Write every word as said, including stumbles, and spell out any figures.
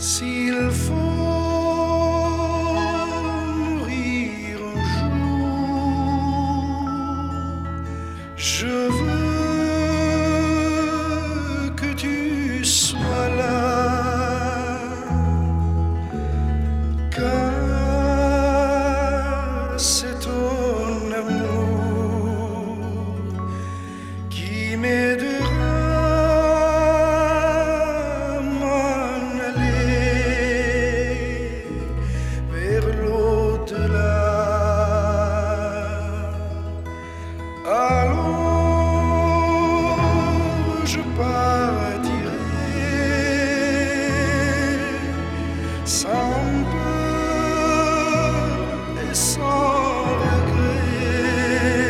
S'il faut mourir un jour, je veux que tu sois là, car c'est ton amour qui m'aidera à m'en aller vers l'au-delà. Alors je pars